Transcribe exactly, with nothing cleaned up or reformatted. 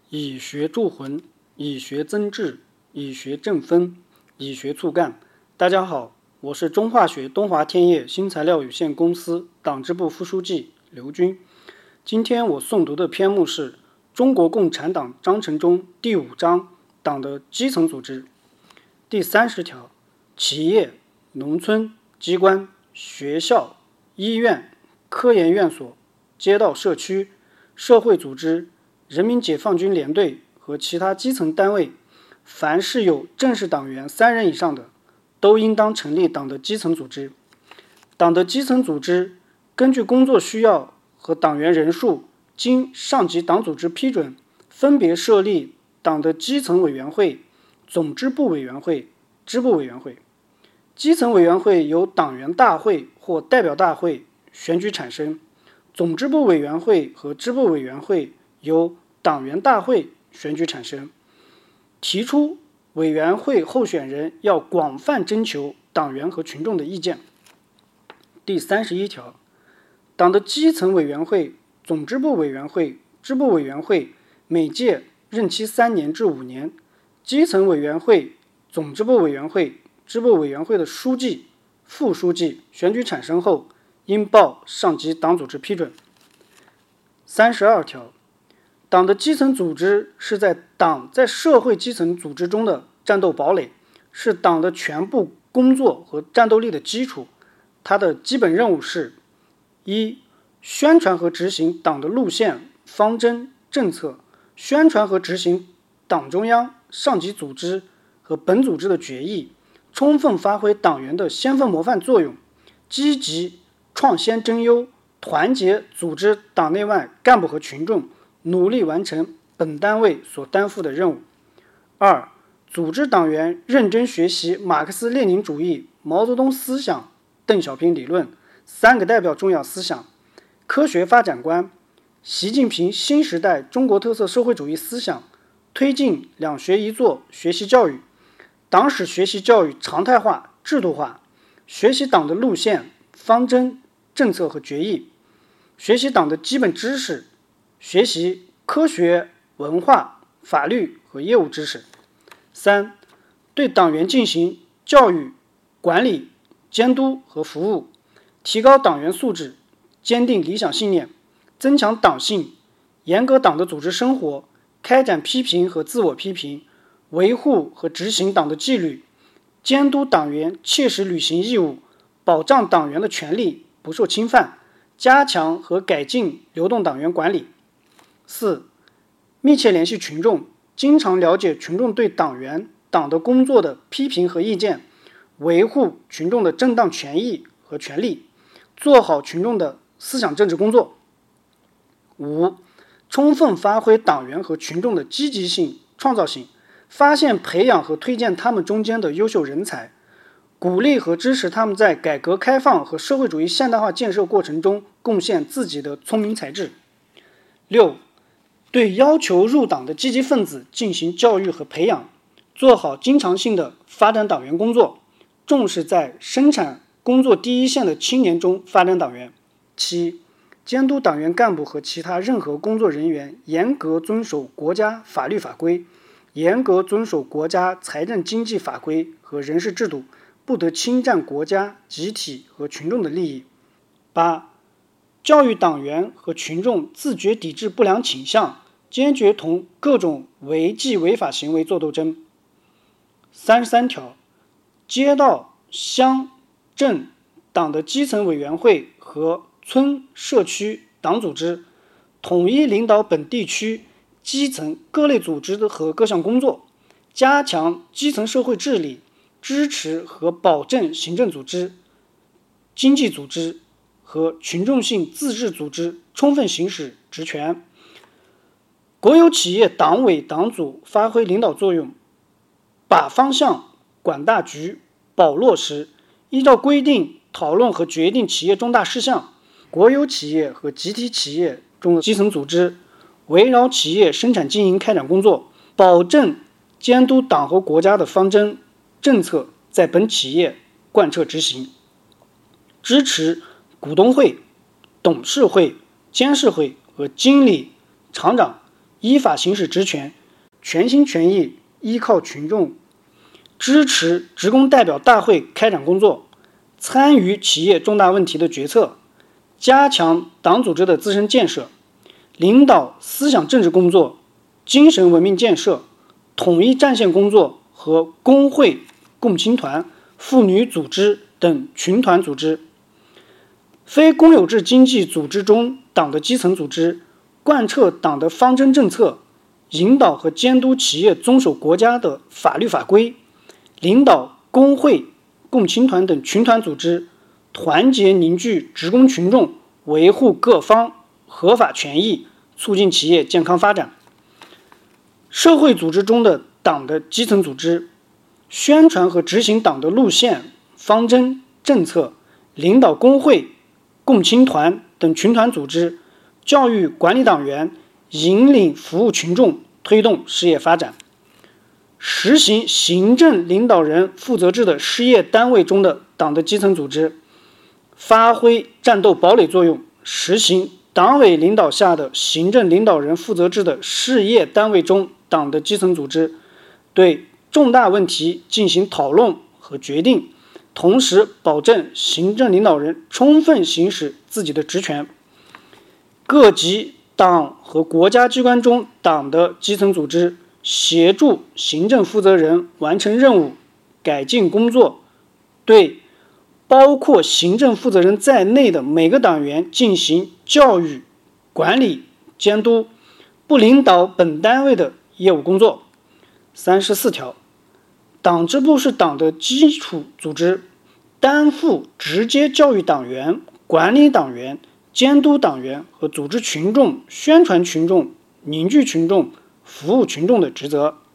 以学助魂，以学增智，以学振奋，以学促干。大家好，我是中化学东华天业新材料有限公司党支部副书记刘军。今天我诵读的篇目是《中国共产党章程》中第五章党的基层组织第三十条：企业、农村、机关、学校、医院、科研院所、街道社区、社会组织、人民解放军联队和其他基层单位，凡是有正式党员三人以上的，都应当成立党的基层组织。党的基层组织根据工作需要和党员人数，经上级党组织批准，分别设立党的基层委员会、总支部委员会、支部委员会。基层委员会由党员大会或代表大会选举产生，总支部委员会和支部委员会由党员大会选举产生。提出委员会候选人要广泛征求党员和群众的意见。第三十一条，党的基层委员会、总支部委员会、支部委员会每届任期三年至五年。基层委员会、总支部委员会、支部委员会的书记、副书记选举产生后，应报上级党组织批准。三十二条，党的基层组织是在党在社会基层组织中的战斗堡垒，是党的全部工作和战斗力的基础。它的基本任务是：一、宣传和执行党的路线、方针、政策，宣传和执行党中央、上级组织和本组织的决议，充分发挥党员的先锋模范作用，积极创先争优，团结组织党内外干部和群众，努力完成本单位所担负的任务。二、组织党员认真学习马克思列宁主义、毛泽东思想、邓小平理论、三个代表重要思想、科学发展观、习近平新时代中国特色社会主义思想，推进两学一做学习教育，党史学习教育常态化、制度化，学习党的路线、方针、政策和决议，学习党的基本知识，学习科学、文化、法律和业务知识。三、对党员进行教育、管理、监督和服务，提高党员素质，坚定理想信念，增强党性，严格党的组织生活，开展批评和自我批评，维护和执行党的纪律，监督党员切实履行义务，保障党员的权利不受侵犯，加强和改进流动党员管理。四、密切联系群众，经常了解群众对党员、党的工作的批评和意见，维护群众的正当权益和权利，做好群众的思想政治工作。五、充分发挥党员和群众的积极性、创造性，发现、培养和推荐他们中间的优秀人才，鼓励和支持他们在改革开放和社会主义现代化建设过程中贡献自己的聪明才智。六、对要求入党的积极分子进行教育和培养，做好经常性的发展党员工作，重视在生产工作第一线的青年中发展党员。七、监督党员干部和其他任何工作人员严格遵守国家法律法规，严格遵守国家财政经济法规和人事制度，不得侵占国家、集体和群众的利益。八、教育党员和群众自觉抵制不良倾向，坚决同各种违纪违法行为作斗争。三十三条，街道、乡、镇党的基层委员会和村、社区党组织统一领导本地区基层各类组织和各项工作，加强基层社会治理，支持和保证行政组织、经济组织和群众性自治组织充分行使职权。国有企业党委党组发挥领导作用，把方向、管大局、保落实，依照规定讨论和决定企业重大事项。国有企业和集体企业中的基层组织围绕企业生产经营开展工作，保证监督党和国家的方针政策在本企业贯彻执行，支持股东会、董事会、监事会和经理、厂长依法行使职权，全心全意依靠群众，支持职工代表大会开展工作，参与企业重大问题的决策，加强党组织的自身建设，领导思想政治工作、精神文明建设、统一战线工作和工会、共青团、妇女组织等群团组织。非公有制经济组织中党的基层组织，贯彻党的方针政策，引导和监督企业遵守国家的法律法规，领导工会、共青团等群团组织，团结凝聚职工群众，维护各方合法权益，促进企业健康发展。社会组织中的党的基层组织，宣传和执行党的路线、方针、政策，领导工会、共青团等群团组织，教育管理党员，引领服务群众，推动事业发展。实行行政领导人负责制的事业单位中的党的基层组织，发挥战斗堡垒作用，实行党委领导下的行政领导人负责制的事业单位中党的基层组织，对重大问题进行讨论和决定，同时保证行政领导人充分行使自己的职权。各级党和国家机关中党的基层组织，协助行政负责人完成任务、改进工作，对包括行政负责人在内的每个党员进行教育、管理、监督，不领导本单位的业务工作。三十四条，党支部是党的基础组织，担负直接教育党员、管理党员、监督党员和组织群众、宣传群众、凝聚群众、服务群众的职责。